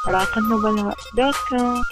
راقنبلاء.com.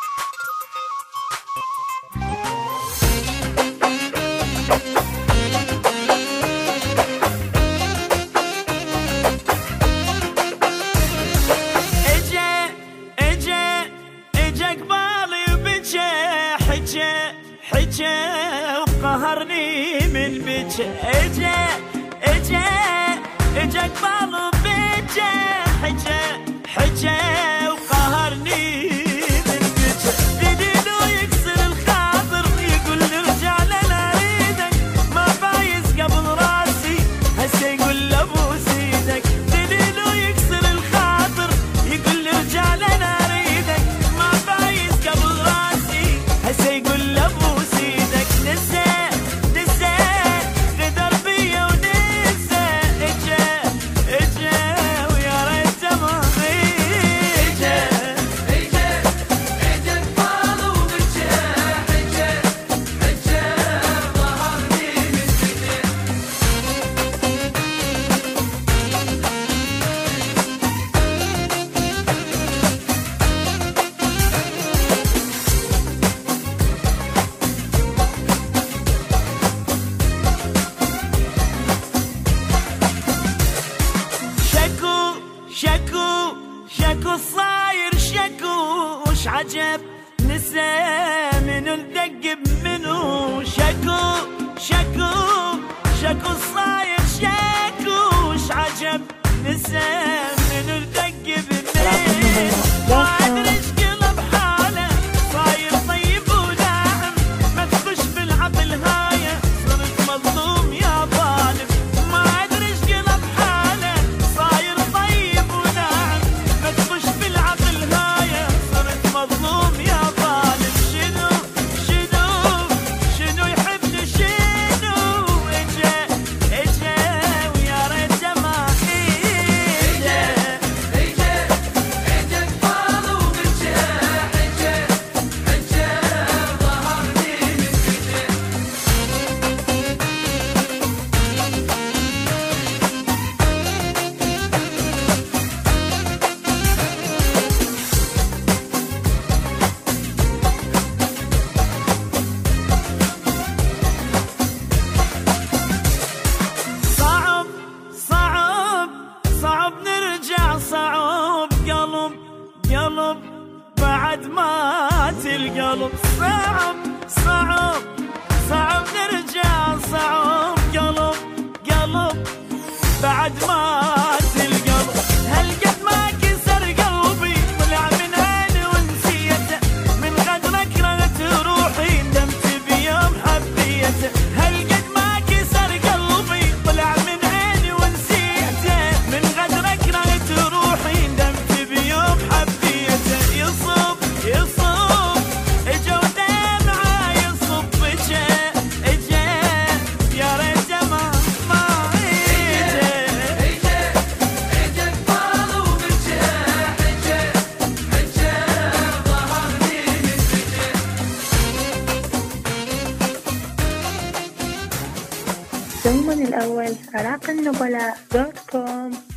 حجة وقهرني من بجة اجا قبال بجة حجة وقهرني من بجة دليلو يكسر الخاطر يقول نرجع لنا اريدك ما فايز قبل راسي هسه يقول لابوس ايدك دليلو يكسر الخاطر يقول نرجع لنا اريدك ما فايز قبل راسي هسه يقول لابوس شكو صاير شكو وش عجب نسى من الدق منو شكو صاير شكو وش عجب نسى من الدق منو ما ادري ايش قلب حاله صاير طيب وناعم ما تخش بالعقل هايه صرت مظلوم يا ظالم ما ادري ايش قلب حاله صاير طيب وناعم ما تخش بالعقل هايه صرت مظلوم يا ظالم شنو يحبني شنو اجا ويا ريته ما اجا قبال وبجا حجه ظهرني من بجا صعب نرجع صعب قلب بعد مات القلب صعب نرجع صعب قلب بعد مات القلب هالقد ما كسر قلبي طلع من عيني ونسيته من غدرك رغت روحي ندمت بيوم حبيته هالقد ما كسر قلبي طلع من عيني ونسيته من غدرك رغت روحي ندمت بيوم حبيته يصب اجا ودمعه يصب اجا يا ريته ما اجا قبال وبجا حجه ظهرني من بجا دوما الأول راقنبلاء.com.